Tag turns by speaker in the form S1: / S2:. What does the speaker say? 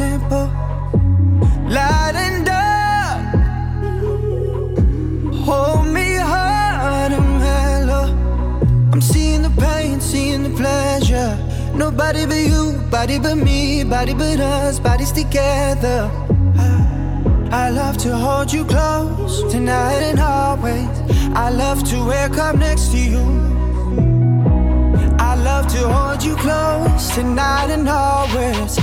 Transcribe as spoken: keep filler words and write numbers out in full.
S1: simple. Light and dark, hold me hard and mellow. I'm seeing the pain, seeing the pleasure. Nobody but you, body but me, body but us, bodies together. I love to hold you close, tonight and always. I love to wake up next to you. I love to hold you close, tonight and always.